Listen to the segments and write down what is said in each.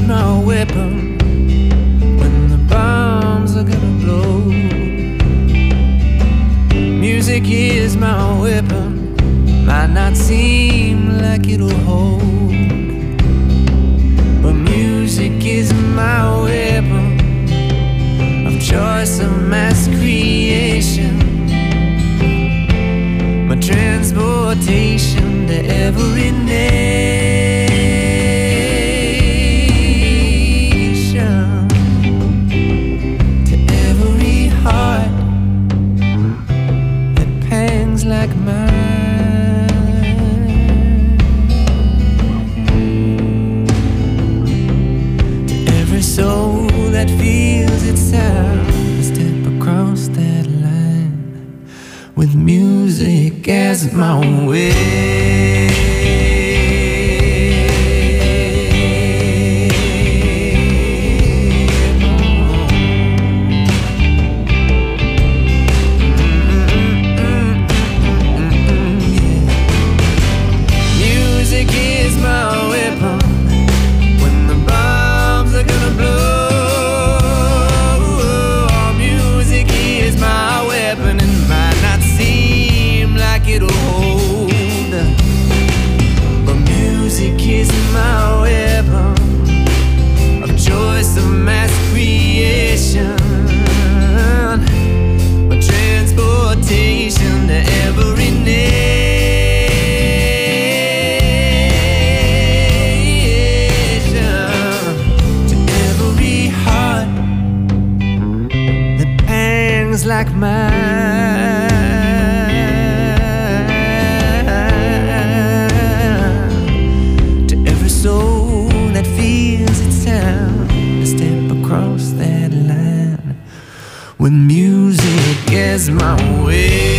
is my weapon when the bombs are gonna blow. Music is my weapon, might not seem like it'll hold, but music is my weapon of choice, of mass creation, my transportation to every nation, to every heart that pangs like mine, to every soul that feels its sound. Step across that line with music as my way. Like mine, to every soul that feels its sound, to step across that line with music as my way.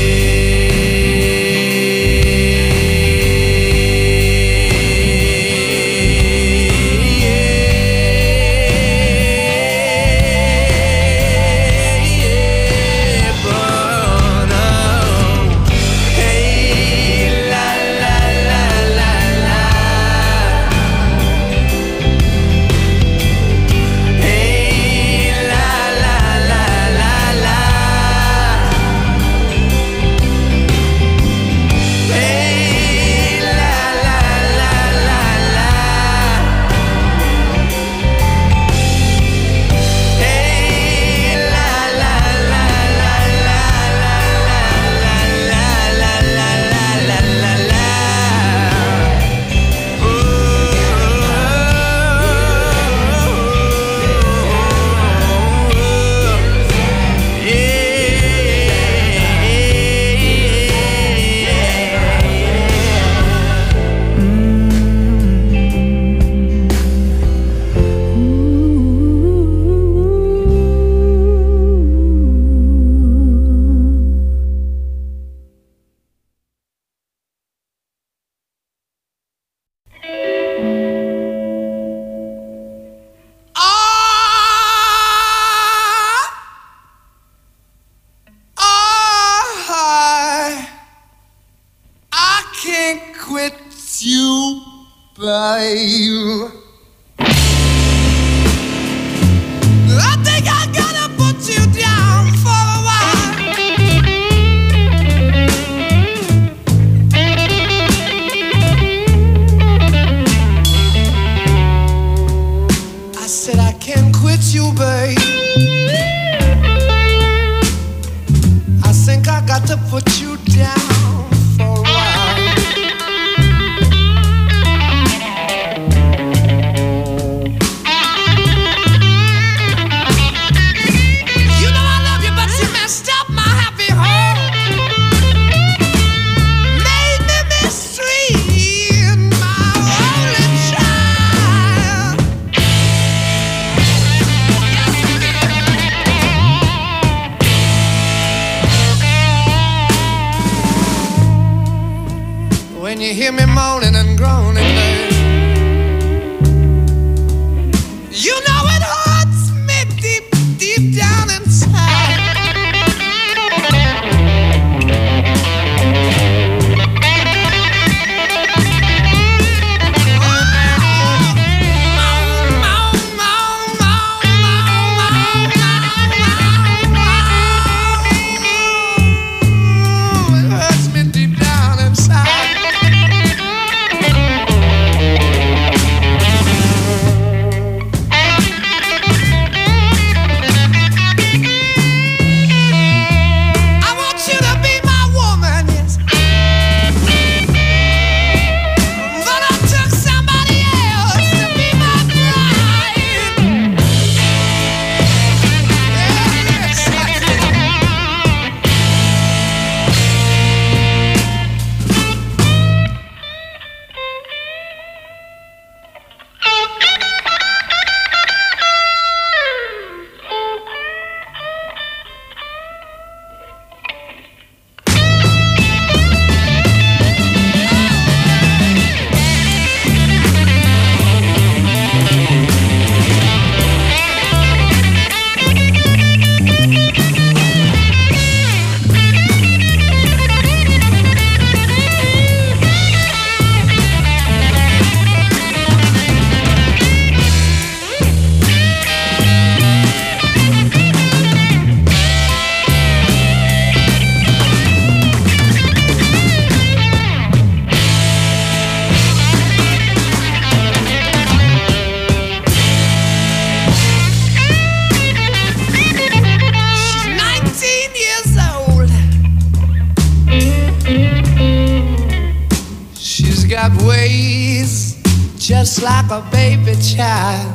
got ways just like a baby child.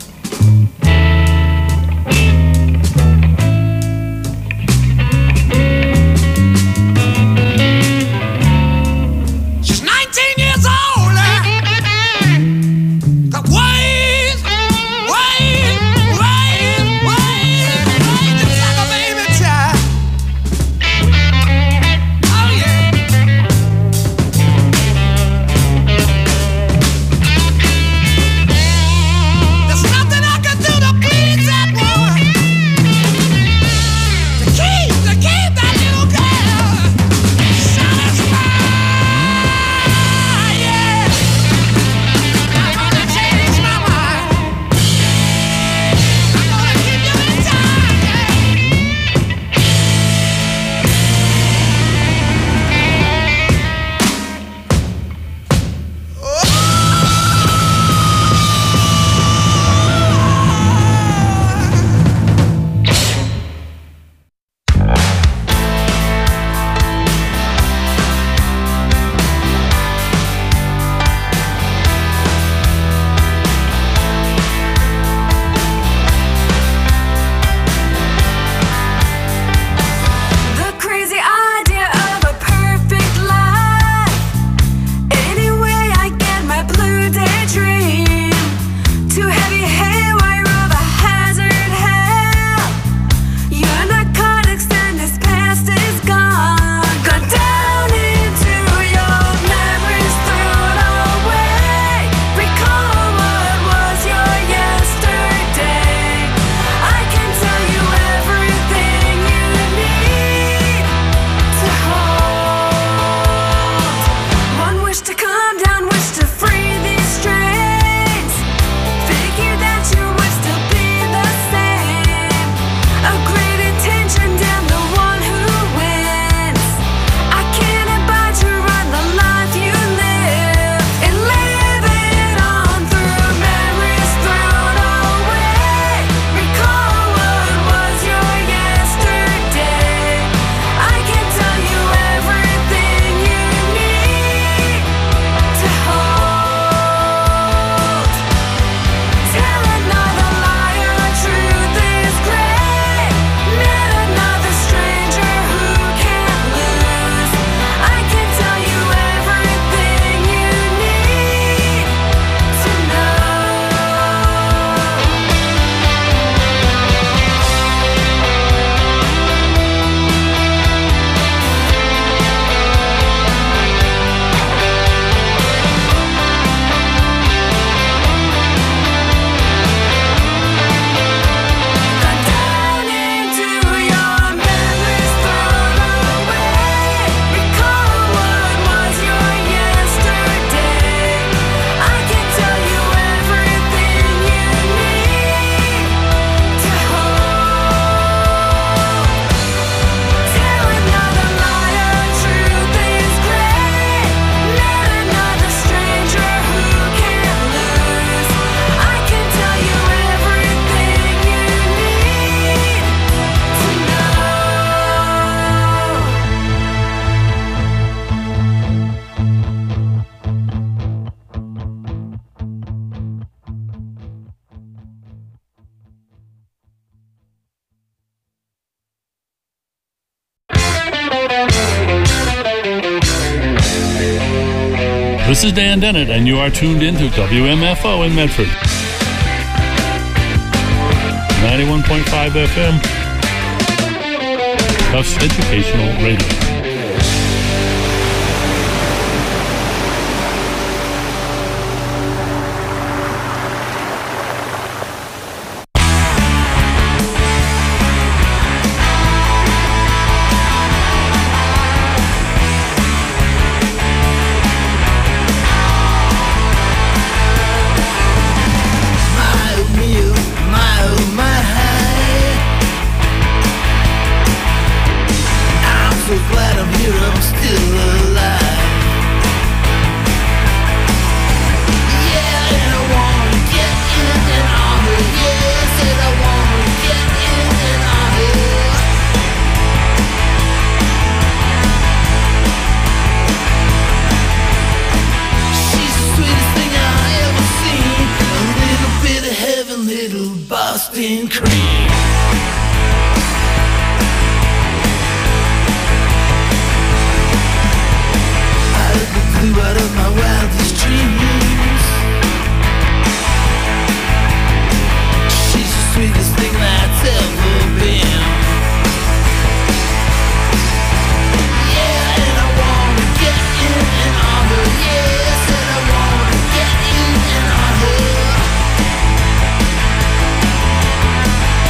She's 19 years old. Got ways, ways, ways, ways, ways just like a baby child. Oh yeah. There's nothing I can do to please that woman. To keep that little girl satisfied. Yeah. I'm gonna change my mind. I'm gonna give you the time. The crazy idea of a perfect life. Any way I get my blue daydream. Too heavy haywire of a hazard hell. Your narcotics and this past is gone. Gone down into your memories, thrown away. Recall what was your yesterday. I can tell you everything you need to hold. One wish to calm down, wish to free these strains. Figure that you would still be the same. A great intention, damn the one who wins. I can't abide to run the life you live and live it on through memories thrown away. Recall what was your yesterday. I can tell you everything you need to hold. Tell another liar, truth is gray. Met another stranger who can't lose. I can tell you everything you need to know. Gone down into your memories, thrown away. Recall what was your yesterday. I can tell you everything you need to hold. Tell another liar, truth is gray. Met another stranger who can't lose. I can tell you everything you need to know. This is Dan Dennett, and you are tuned in to WMFO in Medford. 91.5 FM. Tufts Educational Radio. My, I'm so glad in cream. Flew out of my wildest dreams. She's the sweetest thing that's ever been. Yeah, and I wanna get in on her. Yes, and I wanna get in on her.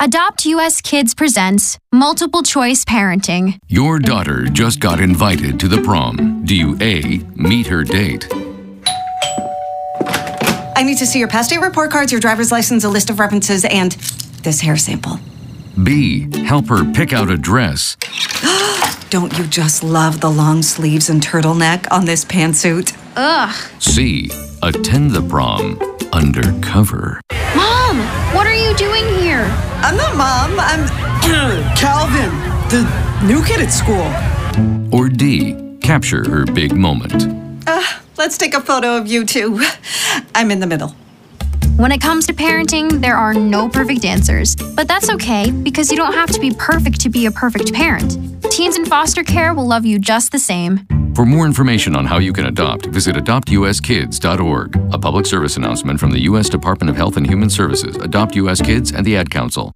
Adopt US Kids presents Multiple Choice Parenting. Your daughter just got invited to the prom. Do you A, meet her date? I need to see your past date report cards, your driver's license, a list of references, and this hair sample. B, help her pick out a dress? Don't you just love the long sleeves and turtleneck on this pantsuit? Ugh. C, attend the prom undercover. Mom, what are you doing here? I'm not Mom, I'm Calvin, the new kid at school. Or D, capture her big moment. Let's take a photo of you two. I'm in the middle. When it comes to parenting, there are no perfect answers. But that's okay, because you don't have to be perfect to be a perfect parent. Teens in foster care will love you just the same. For more information on how you can adopt, visit adoptuskids.org. A public service announcement from the U.S. Department of Health and Human Services, Adopt U.S. Kids, and the Ad Council.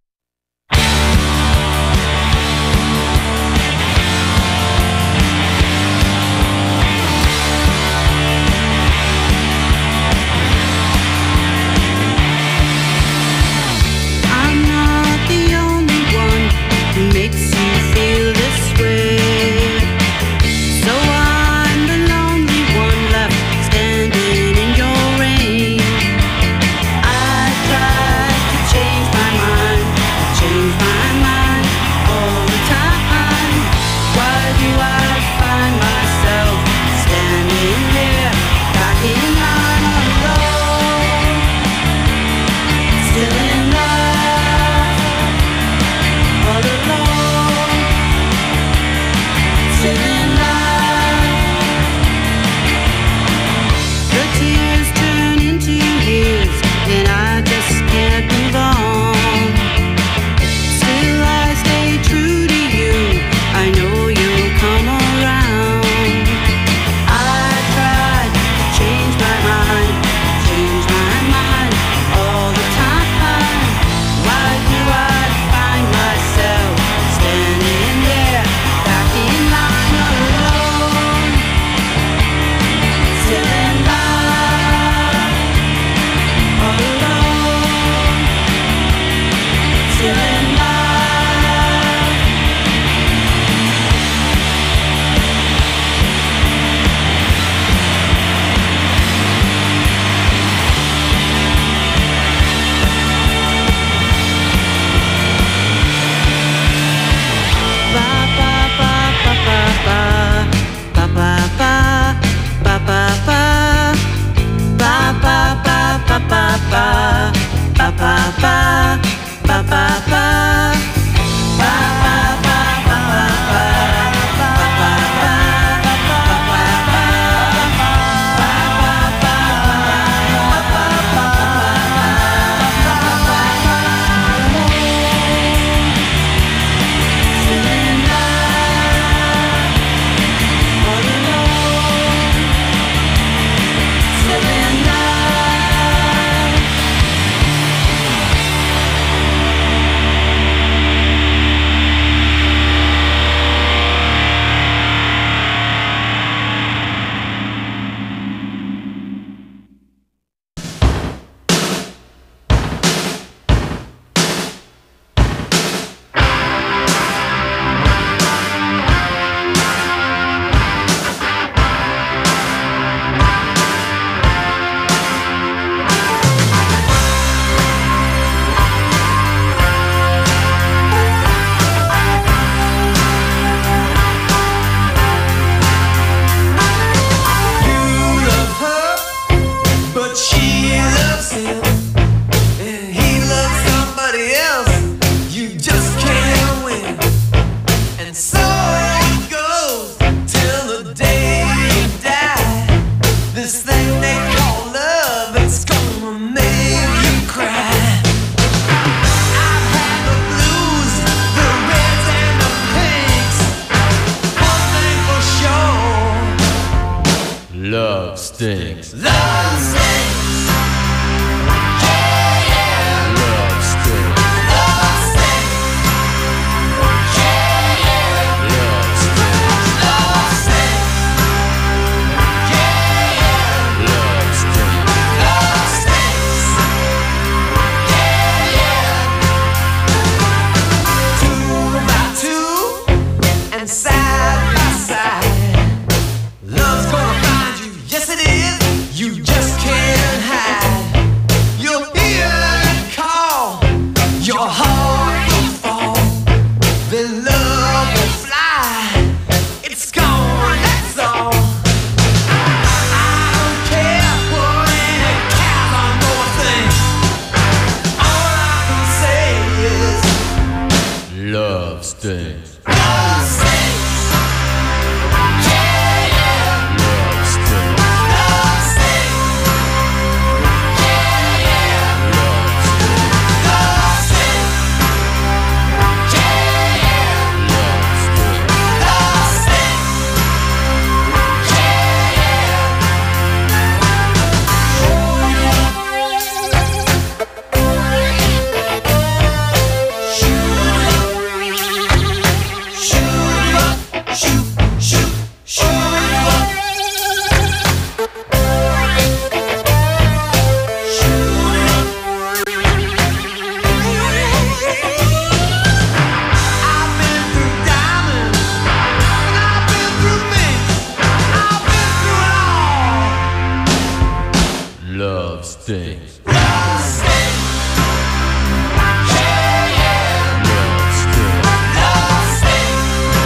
Love stinks. Love stinks. Yeah, yeah. Love stinks. Love stinks. Yeah, yeah. Love stinks. Love stinks. Yeah, yeah. Love stinks. Love stinks. Yeah, yeah. stinks. Love stinks. Love stinks. Yeah, yeah. Love stinks. Love stinks.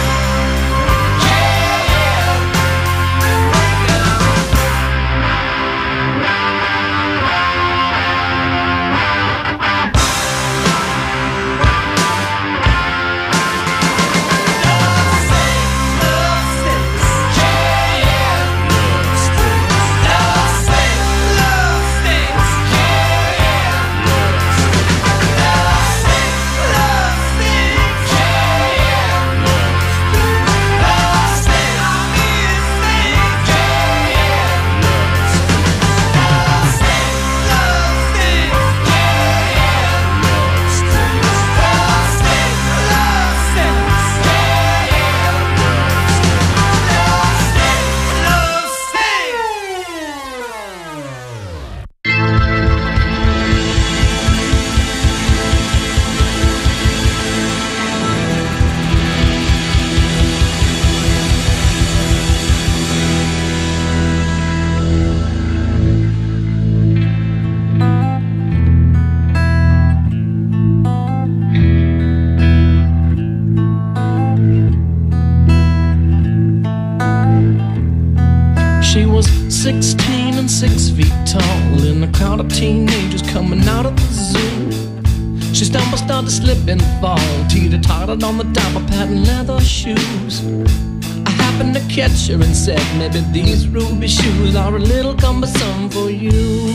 She was 16 and 6 feet tall in a crowd of teenagers coming out of the zoo. She stumbled, started to slip and fall, teeter-tottered on the top of patent leather shoes. I happened to catch her and said, maybe these ruby shoes are a little cumbersome for you.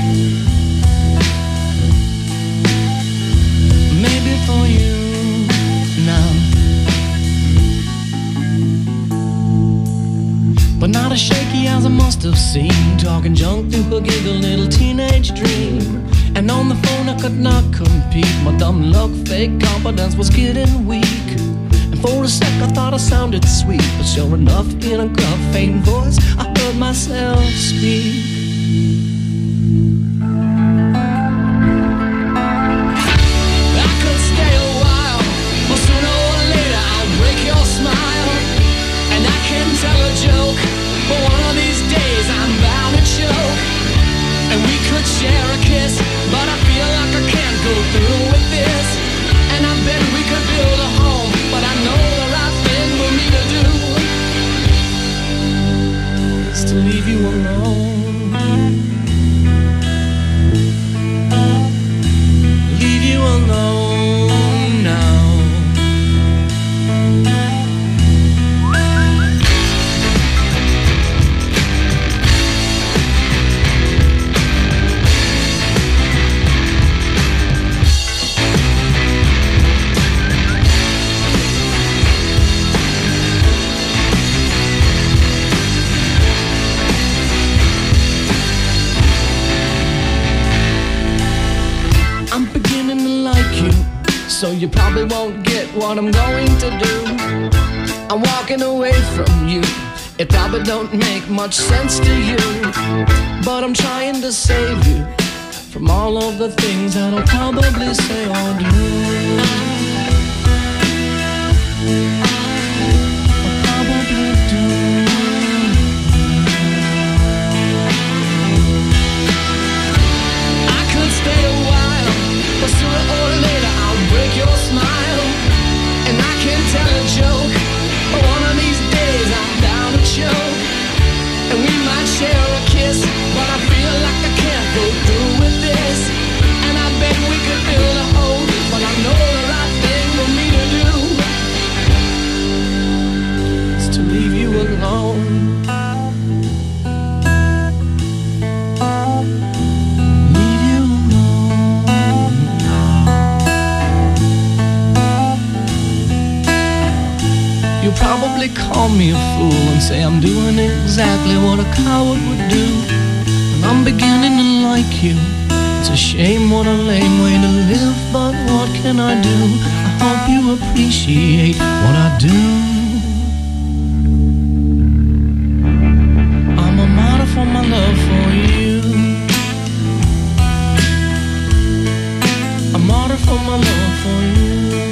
Maybe for you now, but not as shaky as I must have seemed, talking junk through her giggle little teenage dream. And on the phone I could not compete, my dumb luck, fake confidence was getting weak. And for a sec I thought I sounded sweet, but sure enough in a gruff, faint voice I heard myself speak. I could stay a while, but sooner or later I'll break your smile. And I can tell a joke, but one of these days I'm bound to choke. And we could share a kiss, but I feel like I can't go through with this. And I bet we could build a home, but I know the right thing for me to do is to leave you alone. Leave you alone now. So you probably won't get what I'm going to do. I'm walking away from you. It probably don't make much sense to you, but I'm trying to save you from all of the things that I'll probably say or do. I'll probably do. I could stay a while, but sooner or later I'll break your smile. And I can tell a joke, but one of these days I'm bound to choke. And we might share a kiss, but I feel like I can't go through with this. And I bet we could build a home, but I know the right thing for me to do You probably call me a fool and say I'm doing exactly what a coward would do. And I'm beginning to like you. It's a shame, what a lame way to live, but what can I do? I hope you appreciate what I do. I'm a martyr for my love for you. A martyr for my love for you.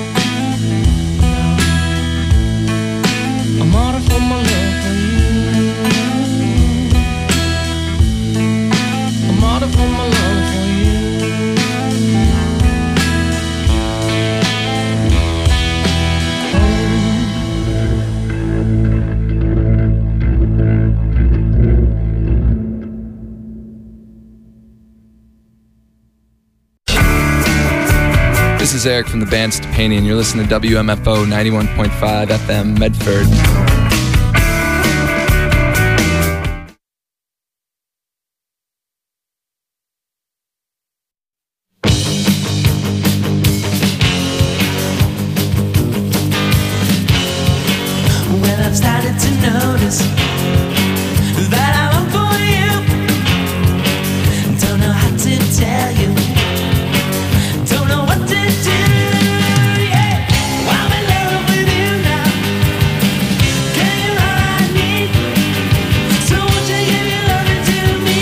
A martyr for my love for you. A martyr for my love for you. This is Eric from the band Stepani, and you're listening to WMFO 91.5 FM Medford. Well, I've started to notice that I long for you. Don't know how to tell you. Don't know what to do. Yeah, I'm in love with you now. Girl, you're all I need. So won't you give your loving to me?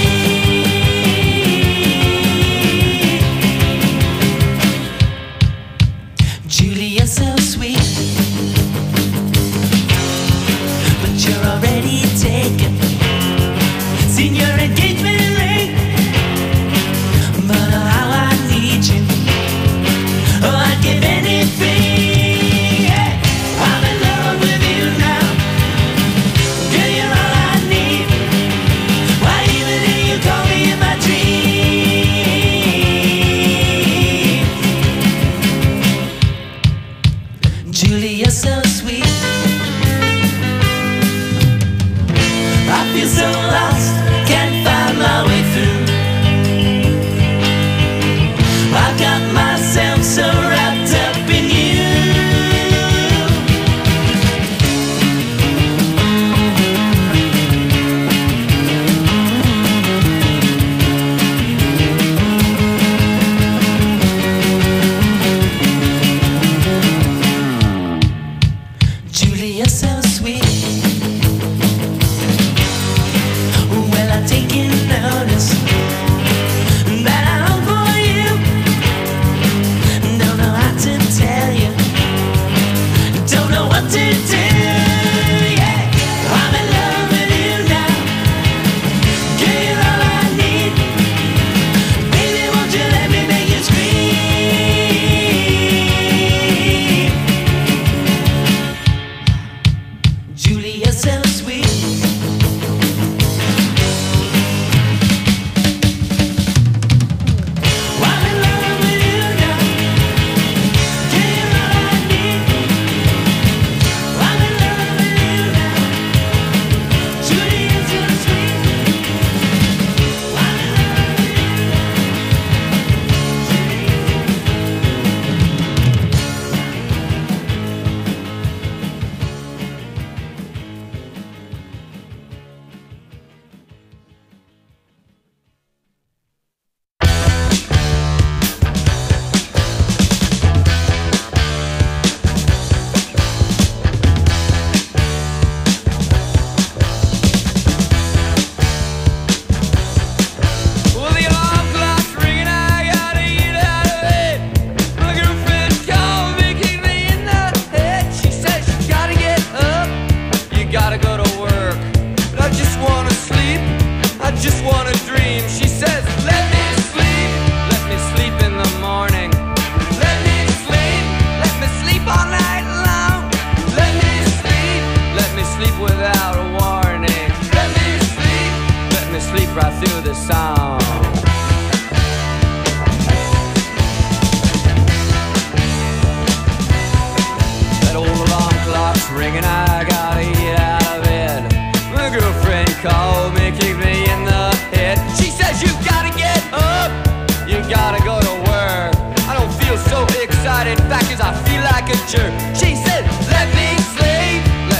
Julie, you're so sweet, but you're already taken. Seen your engagement ring, but oh, how I need you. Oh, I'd give anything. Yeah, I'm in love with you now. Girl, you're all I need. Why even do you call me in my dream? Julie, you're so sweet. I feel so lost, can't find my way through. I got myself so wrapped up in you. Julie, you're so sweet. Well, I've taken notice that I long for you. Don't know how to tell you. Don't know what to do. Yeah, I'm in love with you now. Girl, you're all I need. Baby, won't you let me make you scream? Julie, you're so sweet. I'm in love with you now. Girl, you're all I need. I'm in love with you now. Julie, you're so sweet. I'm in love with you Well, the alarm clock's ringing, I gotta get out of bed. My girlfriend called me, kicked me in the head. She says you gotta get up, you gotta go to work. But I just wanna sleep, I just wanna dream. She says, let me sleep in the morning. Let me sleep all night long. Let me sleep without a warning. Let me sleep right through the song. That old alarm clock's ringing, I gotta get out of bed. My girlfriend called me, kicked me in the head. She says you gotta get up, you gotta go to work. I don't feel so excited, fact is I feel like a jerk. She said, let me sleep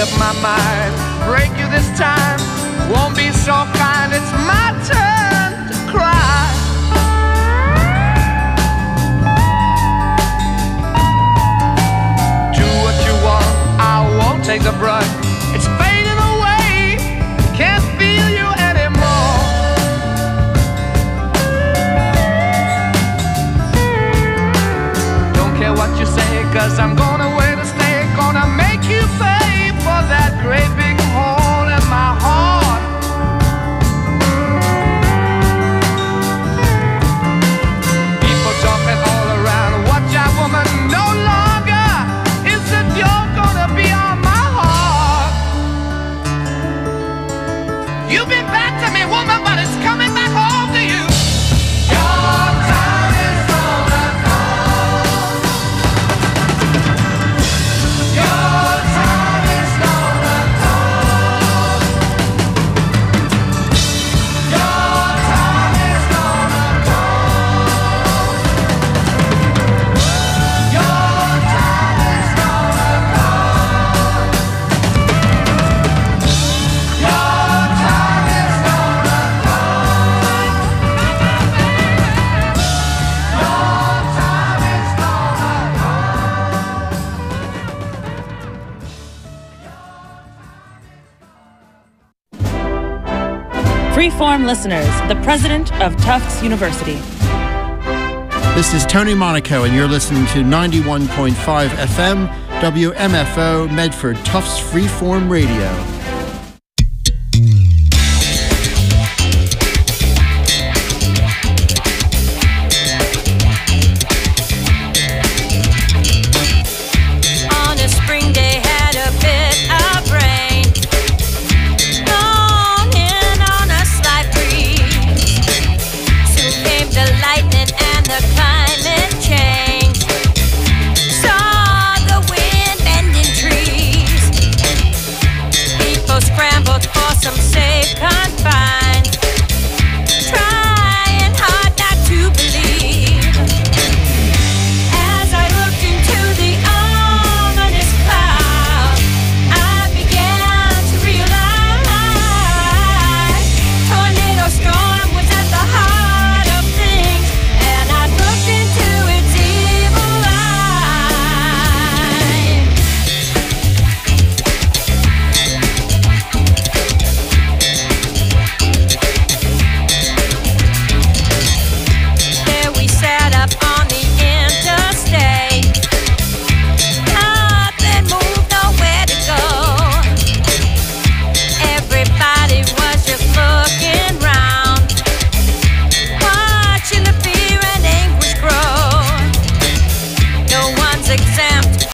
up my mind. Break you this time, won't be so kind. It's my turn to cry. Do what you want, I won't take the brunt. It's fading away, can't feel you anymore. Don't care what you say, 'cause I'm gonna wait to stay. Gonna make you pay for that great big hole in my heart. People talking all around, watch out woman, no longer is it you're gonna be on my heart. You've been bad to me woman, but it's coming back home to you. Your time is gonna come. Your time is gonna come. Your time is gonna come. Your time is gonna come. Your time is gonna come. Your time is gonna come. Freeform listeners, the president of Tufts University. This is Tony Monaco, and you're listening to 91.5 FM, WMFO, Medford, Tufts Freeform Radio.